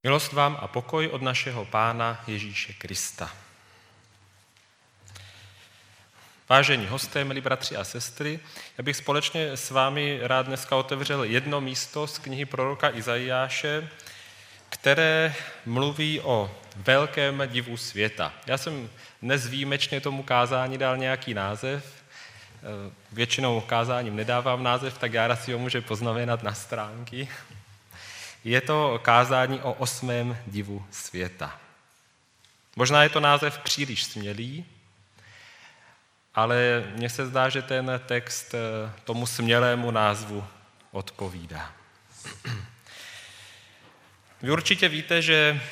Milost vám a pokoj od našeho Pána Ježíše Krista. Vážení hosté, milí bratři a sestry, já bych společně s vámi rád dneska otevřel jedno místo z knihy proroka Izajáše, které mluví o velkém divu světa. Já jsem dnes výjimečně tomu kázání dal nějaký název. Většinou kázáním nedávám název, tak Jára si ho může poznamenat na stránky. Je to kázání o 8. divu světa. Možná je to název příliš smělý, ale mně se zdá, že ten text tomu smělému názvu odpovídá. Vy určitě víte, že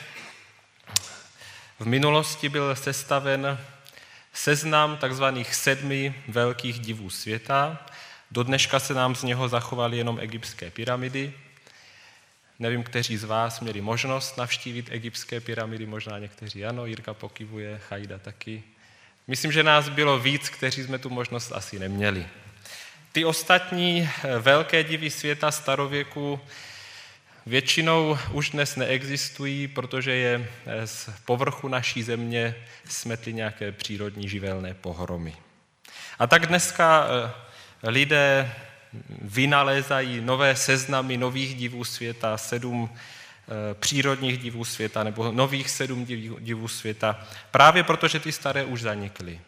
v minulosti byl sestaven seznam takzvaných 7 velkých divů světa. Do dneška se nám z něho zachovaly jenom egyptské pyramidy. Nevím, kteří z vás měli možnost navštívit egyptské pyramidy, možná někteří ano, Jirka pokyvuje, Chajda taky. Myslím, že nás bylo víc, kteří jsme tu možnost asi neměli. Ty ostatní velké divy světa starověku většinou už dnes neexistují, protože je z povrchu naší země smetly nějaké přírodní živelné pohromy. A tak dneska lidé vynalézají nové seznamy nových divů světa, 7 přírodních divů světa nebo nových 7 divů světa, právě protože ty staré už zanikly.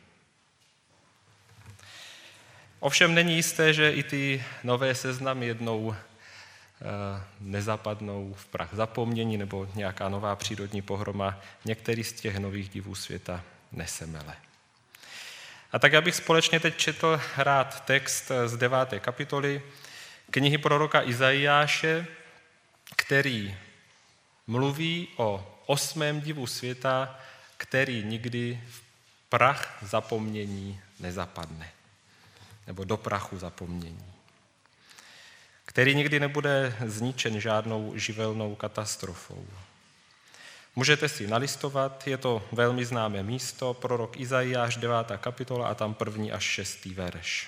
Ovšem není jisté, že i ty nové seznamy jednou nezapadnou v prach zapomnění nebo nějaká nová přírodní pohroma některý z těch nových divů světa nesemele. A tak já bych společně teď četl rád text z 9. kapitoly knihy proroka Izajáše, který mluví o 8. divu světa, který nikdy v prach zapomnění nezapadne, nebo do prachu zapomnění, který nikdy nebude zničen žádnou živelnou katastrofou. Můžete si nalistovat, je to velmi známé místo, prorok Izajáš, 9. kapitola a tam 1. až 6. verš.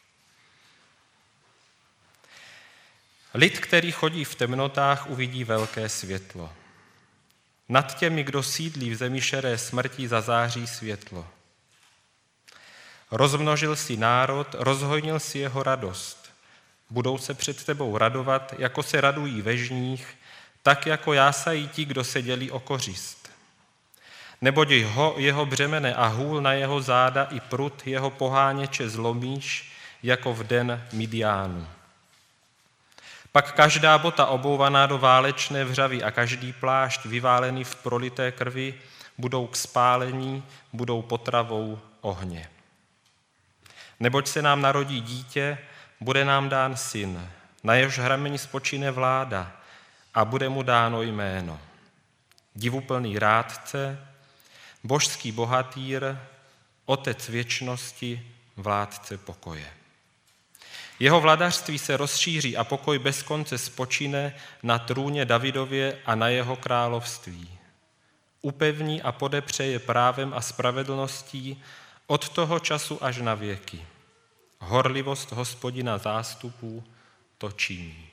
Lid, který chodí v temnotách, uvidí velké světlo. Nad těmi, kdo sídlí v zemi šeré smrti, zazáří světlo. Rozmnožil si národ, rozhojnil si jeho radost. Budou se před tebou radovat, jako se radují ve žních, tak jako jásají ti, kdo se dělí o kořist. Neboť jeho břemene a hůl na jeho záda i prut jeho poháněče zlomíš, jako v den Midiánu. Pak každá bota obouvaná do válečné vřavy a každý plášť vyválený v prolité krvi budou k spálení, budou potravou ohně. Neboť se nám narodí dítě, bude nám dán syn, na jehož rameni spočine vláda a bude mu dáno jméno. Divuplný rádce, božský bohatýr, otec věčnosti, vládce pokoje. Jeho vladařství se rozšíří a pokoj bez konce spočine na trůně Davidově a na jeho království. Upevní a podepře je právem a spravedlností od toho času až na věky. Horlivost Hospodina zástupů to činí.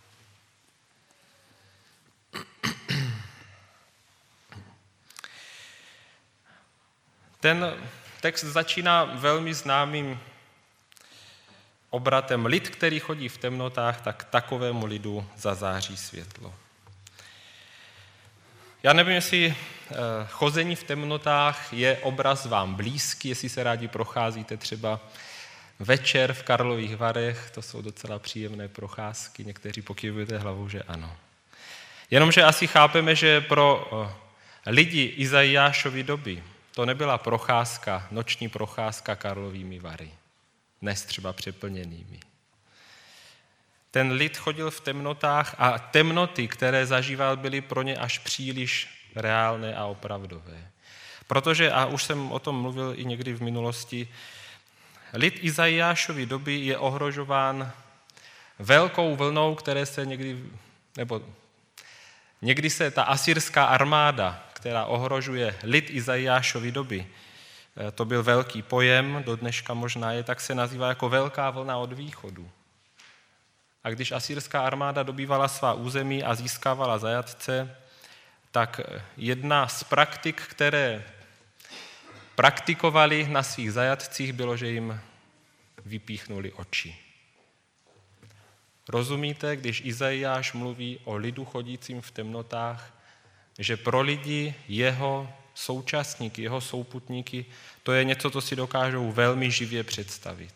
Ten text začíná velmi známým obratem. Lid, který chodí v temnotách, tak takovému lidu zazáří světlo. Já nevím, jestli chození v temnotách je obraz vám blízký, jestli se rádi procházíte třeba večer v Karlových Varech, to jsou docela příjemné procházky, někteří pokyvujete hlavou, že ano. Jenomže asi chápeme, že pro lidi Izajášovy doby to nebyla procházka, noční procházka Karlovými Vary, dnes třeba přeplněnými. Ten lid chodil v temnotách a temnoty, které zažíval, byly pro ně až příliš reálné a opravdové. Protože, a už jsem o tom mluvil i někdy v minulosti, lid Izajášovy doby je ohrožován velkou vlnou, které se někdy se ta asyrská armáda, která ohrožuje lid Izajášovy doby, to byl velký pojem, do dneška možná je, tak se nazývá jako velká vlna od východu. A když asyrská armáda dobývala svá území a získávala zajatce, tak jedna z praktik, které praktikovali na svých zajatcích, bylo, že jim vypíchnuli oči. Rozumíte, když Izajáš mluví o lidu chodícím v temnotách, že pro lidi jeho současníky, jeho souputníky, to je něco, co si dokážou velmi živě představit.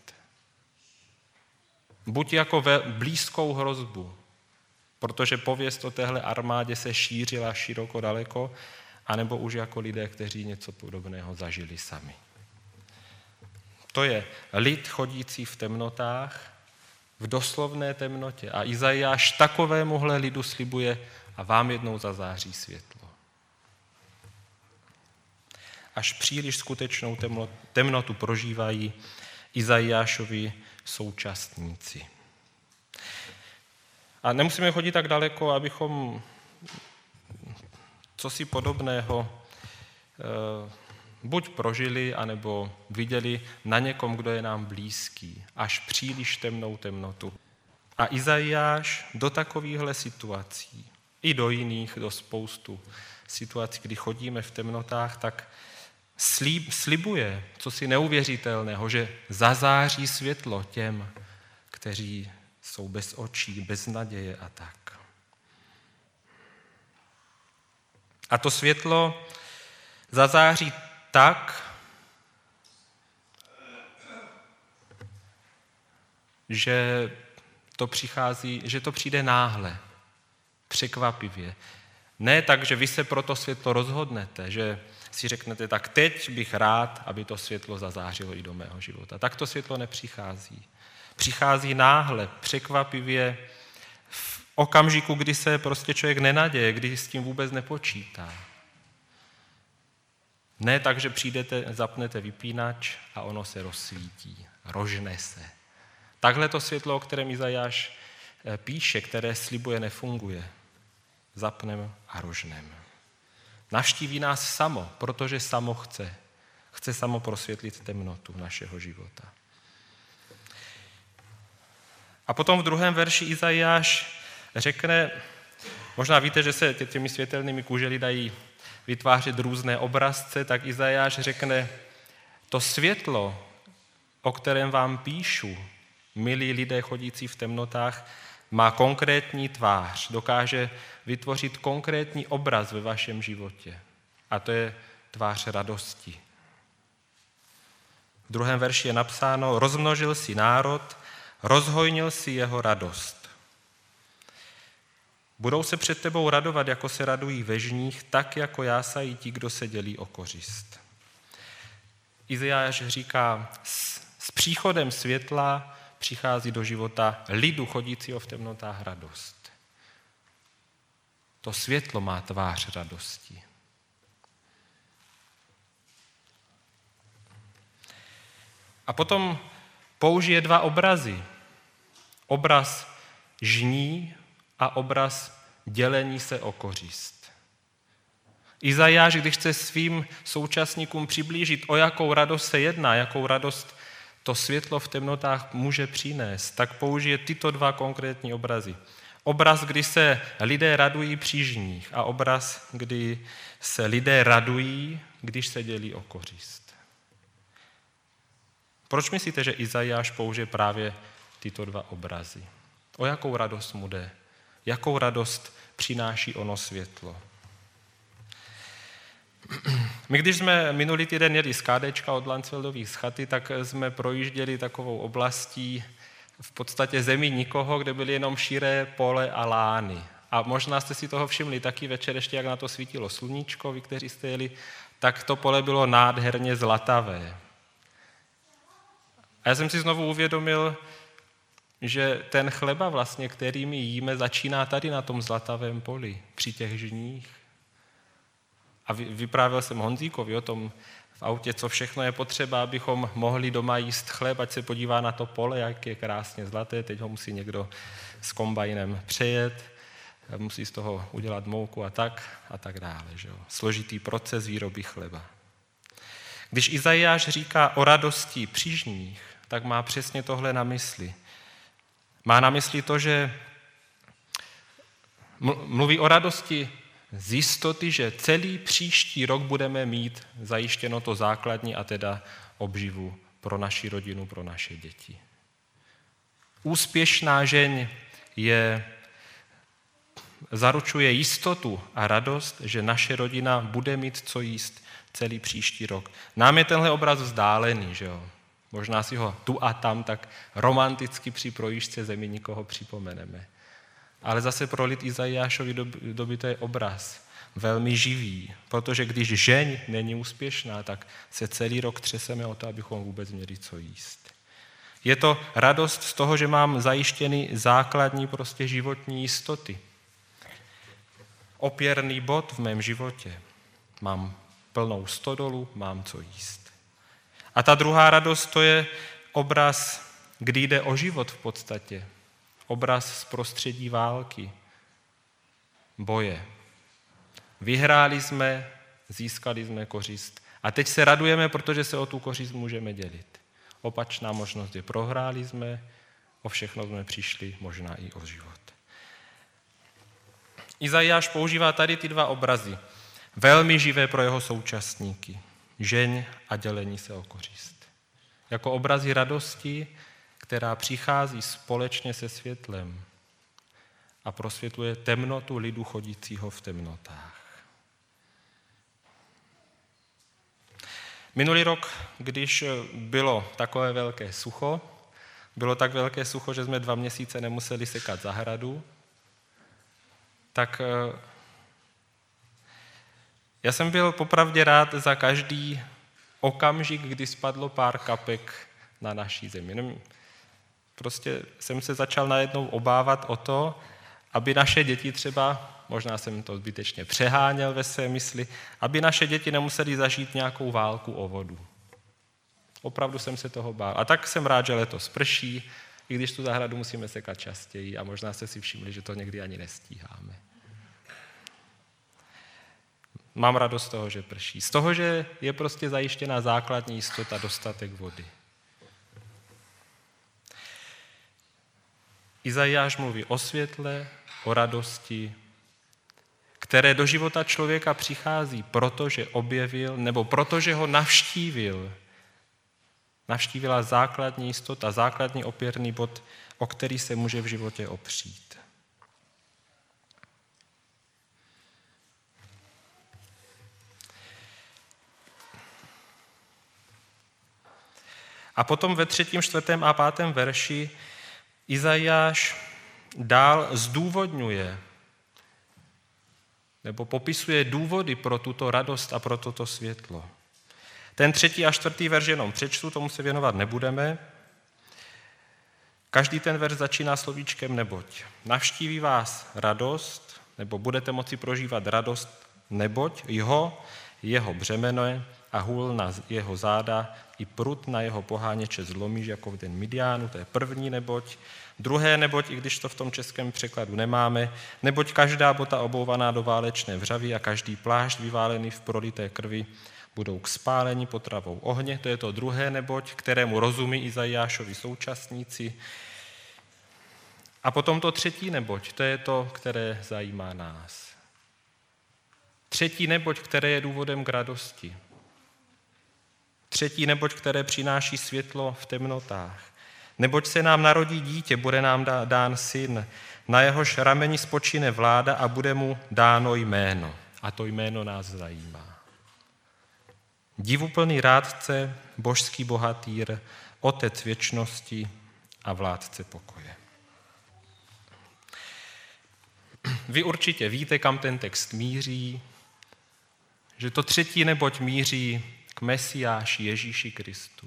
Buď jako blízkou hrozbu, protože pověst o téhle armádě se šířila široko daleko, anebo už jako lidé, kteří něco podobného zažili sami. To je lid chodící v temnotách, v doslovné temnotě. A Izajáš takovémuhle lidu slibuje a vám jednou zazáří světlo. Až příliš skutečnou temnotu prožívají Izajášovi současníci. A nemusíme chodit tak daleko, abychom cosi podobného buď prožili, anebo viděli na někom, kdo je nám blízký, až příliš temnou temnotu. A Izajáš do takovýchhle situací, i do jiných, do spoustu situací, kdy chodíme v temnotách, tak slibuje cosi neuvěřitelného, že zazáří světlo těm, kteří jsou bez očí, bez naděje a tak. A to světlo zazáří tak, že to přijde náhle, překvapivě. Ne tak, že vy se pro to světlo rozhodnete, že si řeknete, tak teď bych rád, aby to světlo zazářilo i do mého života. Tak to světlo nepřichází. Přichází náhle, překvapivě, v okamžiku, kdy se prostě člověk nenaděje, kdy s tím vůbec nepočítá. Ne tak, že přijdete, zapnete vypínač a ono se rozsvítí, rožne se. Takhle to světlo, o kterém Izajáš píše, které slibuje, nefunguje. Zapneme a rožneme. Navštíví nás samo, protože samo chce. Chce samo prosvětlit temnotu našeho života. A potom v 2. verši Izajáš řekne, možná víte, že se těmi světelnými kužely dají vytvářet různé obrazce, tak Izajáš řekne, to světlo, o kterém vám píšu, milí lidé chodící v temnotách, má konkrétní tvář, dokáže vytvořit konkrétní obraz ve vašem životě. A to je tvář radosti. V 2. verši je napsáno, rozmnožil si národ, rozhojnil si jeho radost. Budou se před tebou radovat, jako se radují ve žních, tak jako jásají ti, kdo se dělí o kořist. Izajáš říká, s příchodem světla přichází do života lidu chodícího v temnotách radost. To světlo má tvář radosti. A potom použije 2 obrazy. Obraz žní a obraz dělení se o kořist. Izajáš, když chce svým současníkům přiblížit, o jakou radost se jedná, jakou radost to světlo v temnotách může přinést, tak použije tyto 2 konkrétní obrazy. Obraz, kdy se lidé radují při žních a obraz, kdy se lidé radují, když se dělí o kořist. Proč myslíte, že Izajáš použije právě tyto 2 obrazy? O jakou radost mu jde? Jakou radost přináší ono světlo? My, když jsme minulý týden jeli z KDčka od Landsfeldových z chaty, tak jsme projížděli takovou oblastí v podstatě zemi nikoho, kde byly jenom širé pole a lány. A možná jste si toho všimli taky večer, ještě jak na to svítilo sluníčko, vy, kteří jste jeli, tak to pole bylo nádherně zlatavé. A já jsem si znovu uvědomil, že ten chleba vlastně, který my jíme, začíná tady na tom zlatavém poli, při těch žních. A vyprávěl jsem Honzíkovi o tom v autě, co všechno je potřeba, abychom mohli doma jíst chléb, ať se podívá na to pole, jak je krásně zlaté, teď ho musí někdo s kombajnem přejet, musí z toho udělat mouku a tak dále. Že jo? Složitý proces výroby chleba. Když Izajáš říká o radosti při žních, tak má přesně tohle na mysli. Má na mysli to, že mluví o radosti z jistoty, že celý příští rok budeme mít zajištěno to základní, a teda obživu pro naši rodinu, pro naše děti. Úspěšná žeň zaručuje jistotu a radost, že naše rodina bude mít co jíst celý příští rok. Nám je tenhle obraz vzdálený, že jo? Možná si ho tu a tam tak romanticky při projížďce zemi nikoho připomeneme. Ale zase pro lid Izajášovy doby to je obraz velmi živý, protože když žeň není úspěšná, tak se celý rok třeseme o to, abychom vůbec měli co jíst. Je to radost z toho, že mám zajištěny základní prostě životní jistoty. Opěrný bod v mém životě. Mám plnou stodolu, mám co jíst. A ta druhá radost, to je obraz, kdy jde o život v podstatě. Obraz z prostředí války, boje. Vyhráli jsme, získali jsme kořist. A teď se radujeme, protože se o tu kořist můžeme dělit. Opačná možnost je, prohráli jsme, o všechno jsme přišli, možná i o život. Izajáš používá tady ty dva obrazy, velmi živé pro jeho současníky, žeň a dělení se o kořist. Jako obrazy radosti, která přichází společně se světlem a prosvětluje temnotu lidu chodícího v temnotách. Minulý rok, když bylo takové velké sucho, bylo tak velké sucho, že jsme 2 měsíce nemuseli sekat zahradu, tak já jsem byl popravdě rád za každý okamžik, kdy spadlo pár kapek na naší zemi. Prostě jsem se začal najednou obávat o to, aby naše děti třeba, možná jsem to zbytečně přeháněl ve své mysli, aby naše děti nemuseli zažít nějakou válku o vodu. Opravdu jsem se toho bál. A tak jsem rád, že letos prší, i když tu zahradu musíme sekat častěji a možná jste si všimli, že to někdy ani nestíháme. Mám radost z toho, že prší. Z toho, že je prostě zajištěná základní jistota, dostatek vody. Izajáš mluví o světle, o radosti, které do života člověka přichází, protože objevil, nebo protože ho navštívil. Navštívila základní jistota, základní opěrný bod, o který se může v životě opřít. A potom ve 3., 4. a 5. verši Izajáš dál zdůvodňuje nebo popisuje důvody pro tuto radost a pro toto světlo. Ten 3. a 4. verš jenom přečtu, tomu se věnovat nebudeme. Každý ten verš začíná slovíčkem neboť. Navštíví vás radost, nebo budete moci prožívat radost, neboť jeho břemeno a hůl na jeho záda i prut na jeho poháněče zlomíš jako v den Midiánu, to je první neboť. Druhé neboť, i když to v tom českém překladu nemáme, neboť každá bota obouvaná do válečné vřavy a každý plášť vyválený v prolité krvi budou k spálení potravou ohně. To je to druhé neboť, kterému rozumí Izajášovi současníci. A potom to 3. neboť, to je to, které zajímá nás. 3. neboť, které je důvodem k radosti. 3. neboť, které přináší světlo v temnotách. Neboť se nám narodí dítě, bude nám dán syn, na jehož rameni spočine vláda a bude mu dáno jméno. A to jméno nás zajímá. Divuplný rádce, božský bohatýr, otec věčnosti a vládce pokoje. Vy určitě víte, kam ten text míří, že to 3. neboť míří k Mesiáši Ježíši Kristu,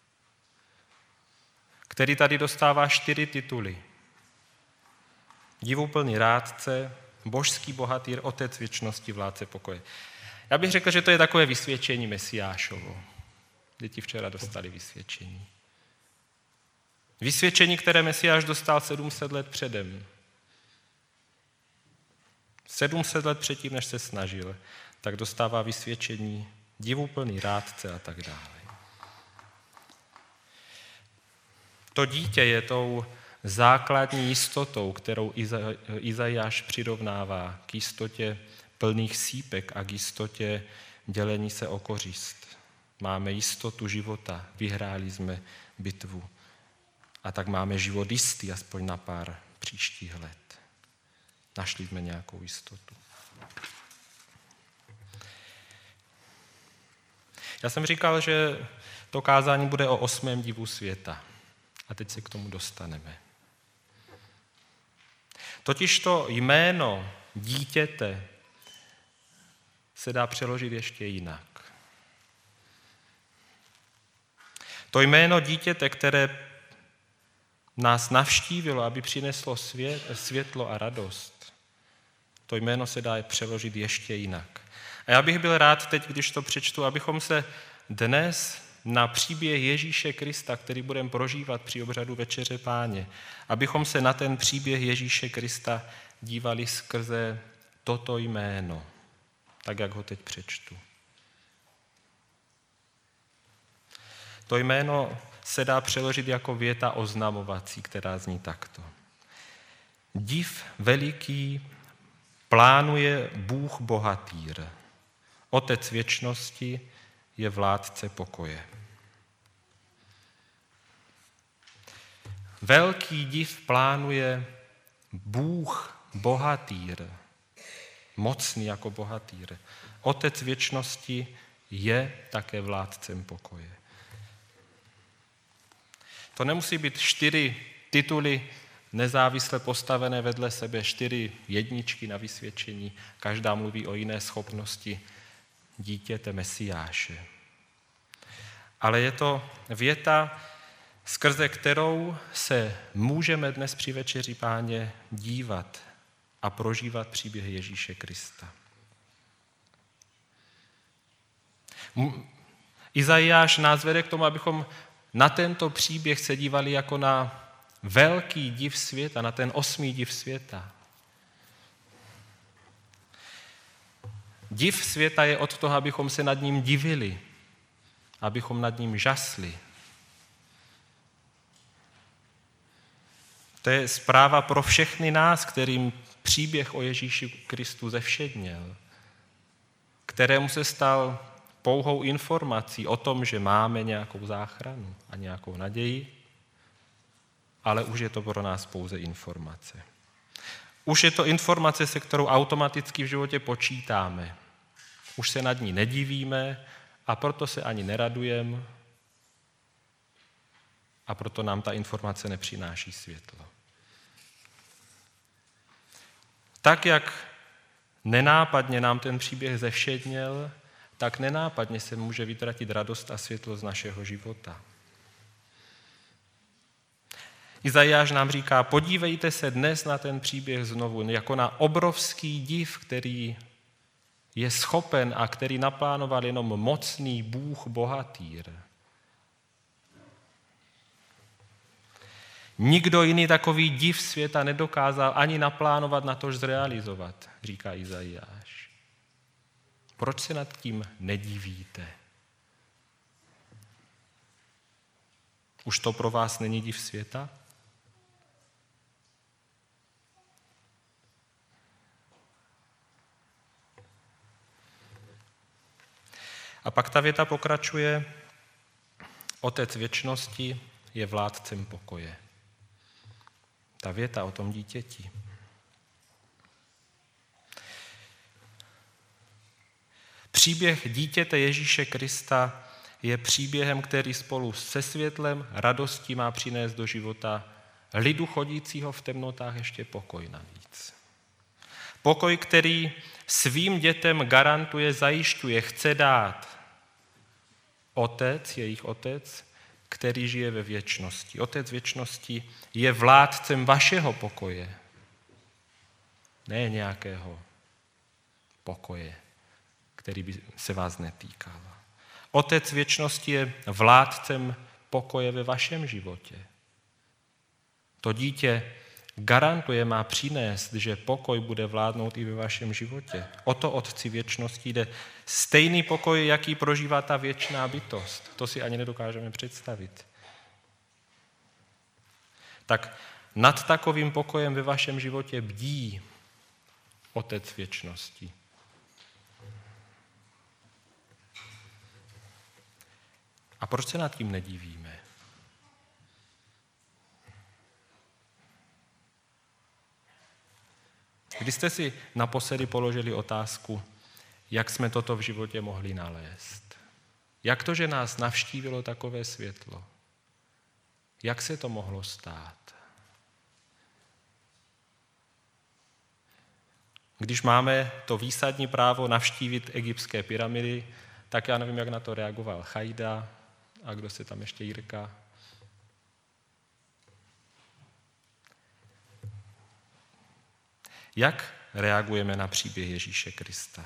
který tady dostává 4 tituly. Divuplný rádce, božský bohatýr, otec věčnosti, vládce pokoje. Já bych řekl, že to je takové vysvědčení Mesiášovo. Děti včera dostali vysvědčení. Vysvědčení, které Mesiáš dostal 700 let předem. 700 let předtím, než se snažil, tak dostává vysvědčení divuplný rádce a tak dále. To dítě je tou základní jistotou, kterou Izajáš přirovnává k jistotě plných sípek a k jistotě dělení se o kořist. Máme jistotu života, vyhráli jsme bitvu. A tak máme život jistý, aspoň na pár příštích let. Našli jsme nějakou jistotu. Já jsem říkal, že to kázání bude o 8. divu světa. A teď se k tomu dostaneme. Totiž to jméno dítěte se dá přeložit ještě jinak. To jméno dítěte, které nás navštívilo, aby přineslo světlo a radost, to jméno se dá přeložit ještě jinak. A já bych byl rád teď, když to přečtu, abychom se dnes na příběh Ježíše Krista, který budeme prožívat při obřadu Večeře Páně, abychom se na ten příběh Ježíše Krista dívali skrze toto jméno, tak jak ho teď přečtu. To jméno se dá přeložit jako věta oznamovací, která zní takto. Div veliký plánuje Bůh bohatýr. Otec věčnosti je vládce pokoje. Velký div plánuje Bůh bohatýr. Mocný jako bohatýr. Otec věčnosti je také vládcem pokoje. To nemusí být 4 tituly nezávisle postavené vedle sebe, 4 jedničky na vysvědčení. Každá mluví o jiné schopnosti dítěte Mesiáše. Ale je to věta, skrze kterou se můžeme dnes při Večeři Páně dívat a prožívat příběh Ježíše Krista. Izajáš nás vede k tomu, abychom na tento příběh se dívali jako na velký div světa, na ten 8. div světa. Div světa je od toho, abychom se nad ním divili, abychom nad ním žasli. To je zpráva pro všechny nás, kterým příběh o Ježíši Kristu zevšedněl, kterému se stal pouhou informací o tom, že máme nějakou záchranu a nějakou naději, ale už je to pro nás pouze informace. Už je to informace, se kterou automaticky v životě počítáme. Už se nad ní nedivíme a proto se ani neradujeme a proto nám ta informace nepřináší světlo. Tak, jak nenápadně nám ten příběh zevšedněl, tak nenápadně se může vytratit radost a světlo z našeho života. Izajáš nám říká, podívejte se dnes na ten příběh znovu, jako na obrovský div, který je schopen a který naplánoval jenom mocný Bůh bohatýr. Nikdo jiný takový div světa nedokázal ani naplánovat, natož zrealizovat, říká Izajáš. Proč se nad tím nedivíte? Už to pro vás není div světa? A pak ta věta pokračuje, Otec věčnosti je vládcem pokoje. Ta věta o tom dítěti. Příběh dítěte Ježíše Krista je příběhem, který spolu se světlem, radostí má přinést do života lidu chodícího v temnotách ještě pokoj navíc. Pokoj, který svým dětem garantuje, zajišťuje, chce dát Otec, jejich Otec, který žije ve věčnosti. Otec věčnosti je vládcem vašeho pokoje, ne nějakého pokoje, který by se vás netýkal. Otec věčnosti je vládcem pokoje ve vašem životě. To dítě garantuje, má přinést, že pokoj bude vládnout i ve vašem životě. O to Otci věčnosti jde. Stejný pokoj, jaký prožívá ta věčná bytost. To si ani nedokážeme představit. Tak nad takovým pokojem ve vašem životě bdí Otec věčnosti. proč se nad tím nedivíme? Když jste si naposledy položili otázku, jak jsme toto v životě mohli nalézt? Jak to, že nás navštívilo takové světlo? Jak se to mohlo stát? Když máme to výsadní právo navštívit egyptské pyramidy, tak já nevím, jak na to reagoval Chajda a kdo se tam ještě Jirka. Jak reagujeme na příběh Ježíše Krista?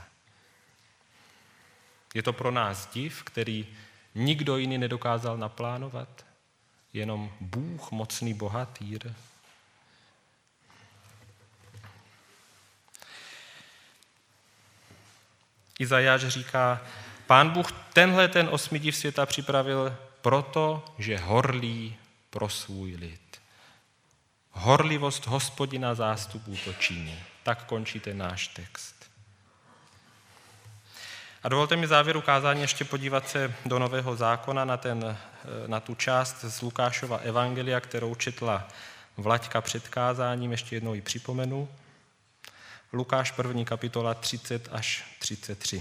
Je to pro nás div, který nikdo jiný nedokázal naplánovat? Jenom Bůh, mocný bohatýr? Izajáš říká, Pán Bůh tenhle ten 8. div světa připravil proto, že horlí pro svůj lid. Horlivost Hospodina zástupů to činí. Tak končí ten náš text. A dovolte mi závěru kázání ještě podívat se do Nového zákona na tu část z Lukášova evangelia, kterou četla Vlaďka před kázáním, ještě jednou ji připomenu. Lukáš 1. kapitola 30 až 33.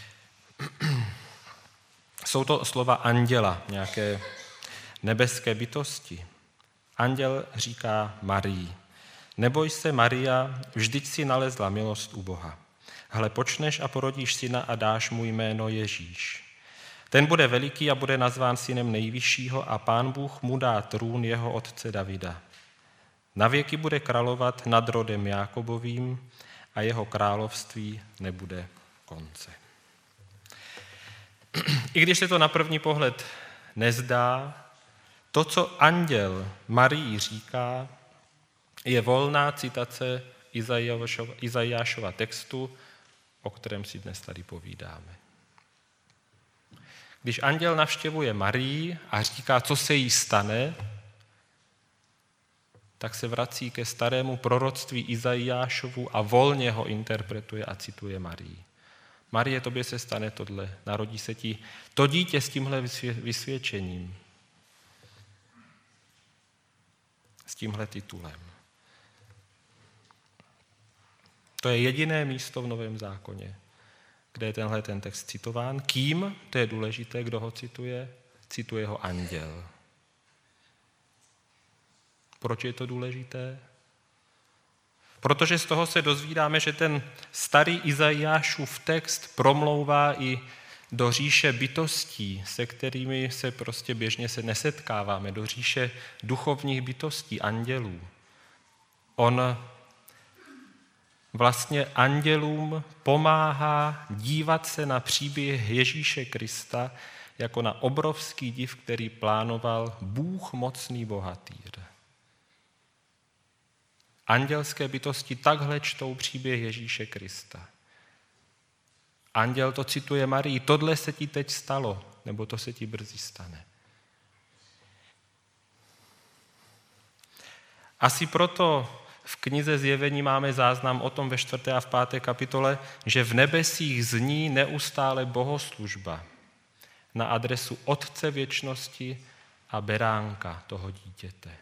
Jsou to slova anděla, nějaké nebeské bytosti. Anděl říká Marii, neboj se, Maria, vždyť si nalezla milost u Boha. Hle, počneš a porodíš syna a dáš mu jméno Ježíš. Ten bude veliký a bude nazván synem nejvyššího a Pán Bůh mu dá trůn jeho otce Davida. Navěky bude královat nad rodem Jákobovým a jeho království nebude konce. I když se to na první pohled nezdá, to, co anděl Marii říká, je volná citace Izajášova textu, o kterém si dnes tady povídáme. Když anděl navštěvuje Marii a říká, co se jí stane, tak se vrací ke starému proroctví Izajášovu a volně ho interpretuje a cituje Marii. Marie, tobě se stane tohle, narodí se ti to dítě s tímhle vysvědčením, s tímhle titulem. To je jediné místo v Novém zákoně, kde je tenhle ten text citován. Kým? To je důležité, kdo ho cituje. Cituje ho anděl. Proč je to důležité? Protože z toho se dozvídáme, že ten starý Izajášův text promlouvá i do říše bytostí, se kterými se prostě běžně se nesetkáváme, do říše duchovních bytostí, andělů. On vlastně andělům pomáhá dívat se na příběh Ježíše Krista jako na obrovský div, který plánoval Bůh mocný bohatýr. Andělské bytosti takhle čtou příběh Ježíše Krista. Anděl to cituje Marii, tohle se ti teď stalo, nebo to se ti brzy stane. Asi proto v knize Zjevení máme záznam o tom ve 4. a v 5. kapitole, že v nebesích zní neustále bohoslužba na adresu Otce věčnosti a beránka toho dítěte.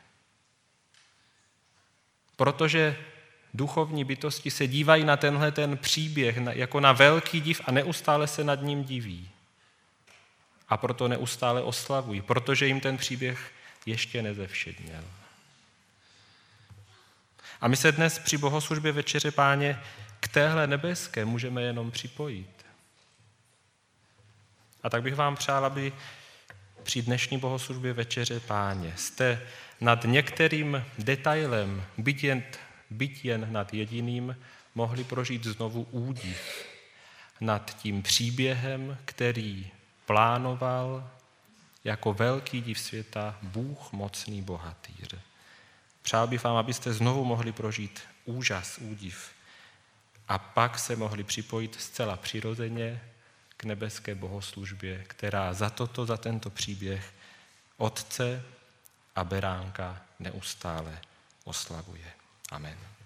Protože duchovní bytosti se dívají na tenhle ten příběh jako na velký div a neustále se nad ním diví. A proto neustále oslavují, protože jim ten příběh ještě nezevšedněl. A my se dnes při bohoslužbě Večeře Páně k téhle nebeské můžeme jenom připojit. A tak bych vám přál, aby při dnešní bohoslužbě Večeře Páně jste nad některým detailem, byť jen nad jediným, mohli prožít znovu údiv nad tím příběhem, který plánoval jako velký div světa Bůh mocný bohatýr. Přál bych vám, abyste znovu mohli prožít úžas, údiv a pak se mohli připojit zcela přirozeně k nebeské bohoslužbě, která za tento příběh Otce a beránka neustále oslavuje. Amen.